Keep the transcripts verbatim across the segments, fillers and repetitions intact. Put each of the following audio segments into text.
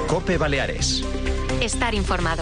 COPE Baleares. Estar informado.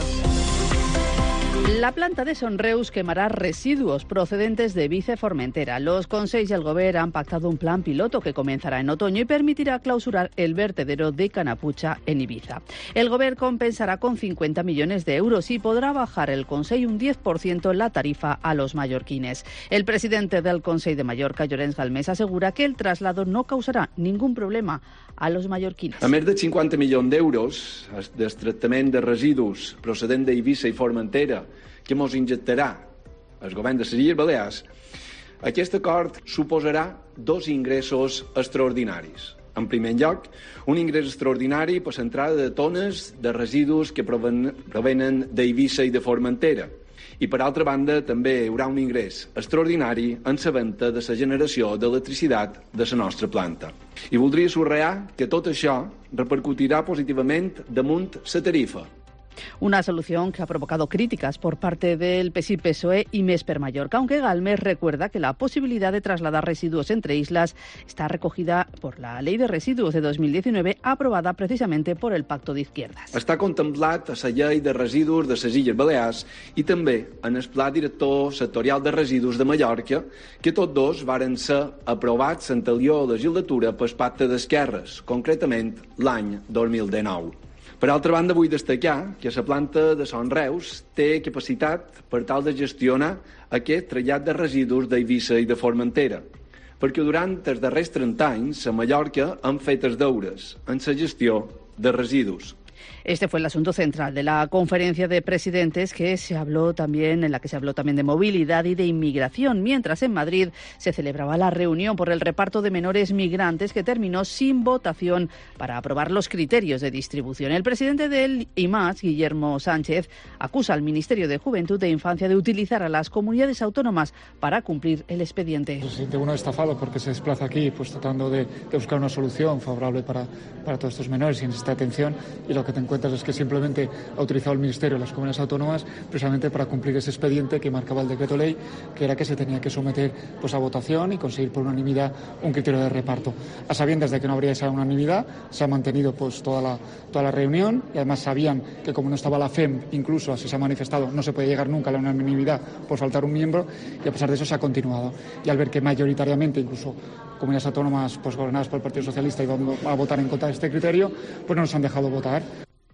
La planta de Son Reus quemará residuos procedentes de Vice Formentera. Los Consells y el Govern han pactado un plan piloto que comenzará en otoño y permitirá clausurar el vertedero de Canapucha en Ibiza. El Govern compensará con cincuenta millones de euros y podrá bajar el Consell un diez por ciento la tarifa a los mallorquines. El presidente del Consell de Mallorca, Llorenç Galmés, asegura que el traslado no causará ningún problema a los mallorquines. A més de cinquanta milions d'euros del tractament de residus procedent d'Eivissa i Formentera que ens injectarà el govern de les Illes Balears, aquest acord suposarà dos ingressos extraordinaris. En primer lloc, un ingrés extraordinari per l'entrada de tones de residus que provenen d'Eivissa i de Formentera. I, per altra banda, també hi haurà un ingrés extraordinari en la venda de la generació d'electricitat de la nostra planta. I voldria subratllar que tot això repercutirà positivament damunt la tarifa. Una solución que ha provocado críticas por parte del P S I P S O E y Més per Mallorca, aunque Galmés recuerda que la posibilidad de trasladar residuos entre islas está recogida por la Ley de Residuos de dos mil diecinueve, aprobada precisamente por el Pacto d'Izquierdas. Està contemplat a la Llei de Residus de les Illes Balears i també en el Pla Director Sectorial de Residus de Mallorca, que tots dos varen ser aprovats en l'anterior legislatura pel Pacte d'Esquerres, concretament l'any dos mil dinou. Per altra banda, vull destacar que la planta de Son Reus té capacitat per tal de gestionar aquest trellat de residus d'Eivissa i de Formentera, perquè durant els darrers trenta anys a Mallorca han fet els deures en la gestió de residus. Este fue el asunto central de la conferencia de presidentes que se habló también, en la que se habló también de movilidad y de inmigración, mientras en Madrid se celebraba la reunión por el reparto de menores migrantes que terminó sin votación para aprobar los criterios de distribución. El presidente del I M A S, Guillermo Sánchez, acusa al Ministerio de Juventud e Infancia de utilizar a las comunidades autónomas para cumplir el expediente. Se siente uno estafado porque se desplaza aquí pues tratando de, de buscar una solución favorable para, para todos estos menores y necesita atención, y lo que te encuentras es que simplemente ha utilizado el Ministerio las comunidades autónomas precisamente para cumplir ese expediente que marcaba el decreto ley, que era que se tenía que someter pues a votación y conseguir por unanimidad un criterio de reparto. A sabiendas de que no habría esa unanimidad, se ha mantenido pues toda la, toda la reunión, y además sabían que como no estaba la F E M, incluso así se ha manifestado, no se puede llegar nunca a la unanimidad por faltar un miembro, y a pesar de eso se ha continuado. Y al ver que mayoritariamente, incluso comunidades autónomas pues gobernadas por el Partido Socialista, iban a votar en contra de este criterio, pues no nos han dejado votar.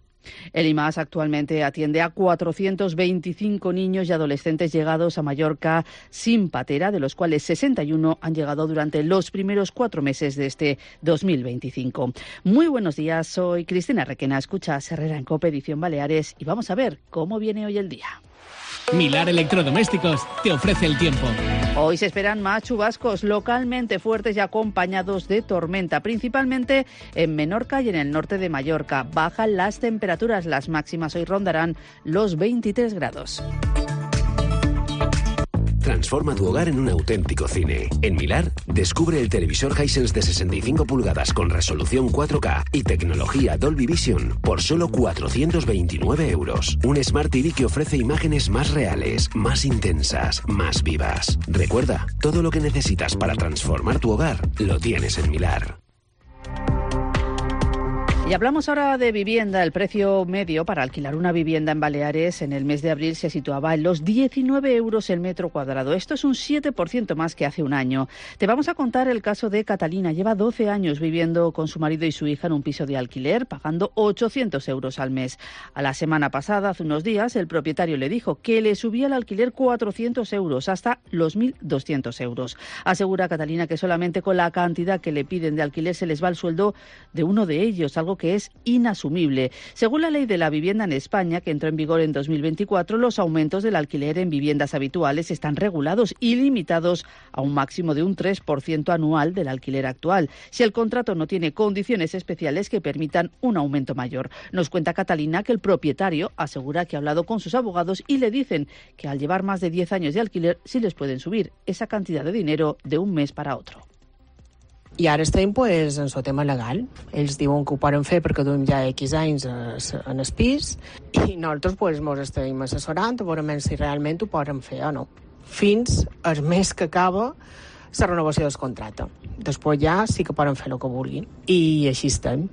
El I M A S actualmente atiende a cuatrocientos veinticinco niños y adolescentes llegados a Mallorca sin patera, de los cuales sesenta y uno han llegado durante los primeros cuatro meses de este dos mil veinticinco. Muy buenos días, soy Cristina Requena, escuchas Herrera en COPE Edición Baleares y vamos a ver cómo viene hoy el día. Milar Electrodomésticos te ofrece el tiempo. Hoy se esperan más chubascos localmente fuertes y acompañados de tormenta, principalmente en Menorca y en el norte de Mallorca. Bajan las temperaturas, las máximas hoy rondarán los veintitrés grados. Transforma tu hogar en un auténtico cine. En Milar, descubre el televisor Hisense de sesenta y cinco pulgadas con resolución cuatro K y tecnología Dolby Vision por solo cuatrocientos veintinueve euros. Un Smart T V que ofrece imágenes más reales, más intensas, más vivas. Recuerda, todo lo que necesitas para transformar tu hogar lo tienes en Milar. Y hablamos ahora de vivienda. El precio medio para alquilar una vivienda en Baleares en el mes de abril se situaba en los diecinueve euros el metro cuadrado. Esto es un siete por ciento más que hace un año. Te vamos a contar el caso de Catalina. Lleva doce años viviendo con su marido y su hija en un piso de alquiler, pagando ochocientos euros al mes. A la semana pasada, hace unos días, el propietario le dijo que le subía el alquiler cuatrocientos euros, hasta los mil doscientos euros. Asegura Catalina que solamente con la cantidad que le piden de alquiler se les va el sueldo de uno de ellos, algo que es inasumible. Según la ley de la vivienda en España, que entró en vigor en dos mil veinticuatro, los aumentos del alquiler en viviendas habituales están regulados y limitados a un máximo de un tres por ciento anual del alquiler actual, si el contrato no tiene condiciones especiales que permitan un aumento mayor. Nos cuenta Catalina que el propietario asegura que ha hablado con sus abogados y le dicen que al llevar más de diez años de alquiler sí les pueden subir esa cantidad de dinero de un mes para otro. I ara estem pues, en el tema legal. Ells diuen que ho poden fer perquè duem ja X anys en el pis i nosaltres pues, ens estem assessorant a veure si realment ho poden fer o no. Fins al mes que acaba la renovació del contracte. Després ja sí que poden fer el que vulguin. I així estem.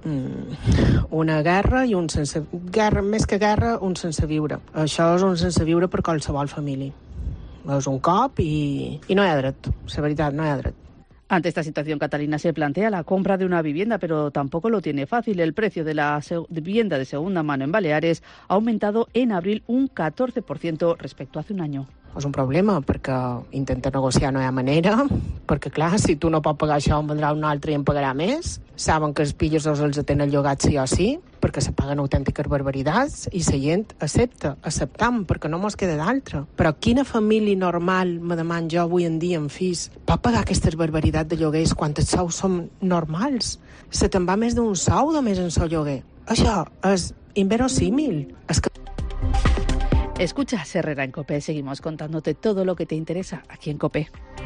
mm, una guerra i un sense... Guerra, més que guerra, un sense viure. Això és un sense viure per qualsevol família. És un cop i, i no hi ha dret. La veritat, no hi ha dret. Ante esta situación, Catalina se plantea la compra de una vivienda, pero tampoco lo tiene fácil. El precio de la vivienda de segunda mano en Baleares ha aumentado en abril un catorce por ciento respecto a hace un año. És un problema, perquè intenta negociar no hi ha manera, perquè clar, si tu no pots pagar això en vendrà un altre i en pagarà més. Saben que els pillos els, els tenen llogats sí o sí, perquè se paguen autèntiques barbaritats i la gent accepta, acceptam, perquè no mos queda d'altra. Però quina família normal, me deman jo avui en dia en fills, pot pagar aquestes barbaritats de lloguers quan els sous són normals? Se te'n va més d'un sou de més en el lloguer. Això és inverosímil. És que... Escucha Herrera en COPE. Seguimos contándote todo lo que te interesa aquí en COPE.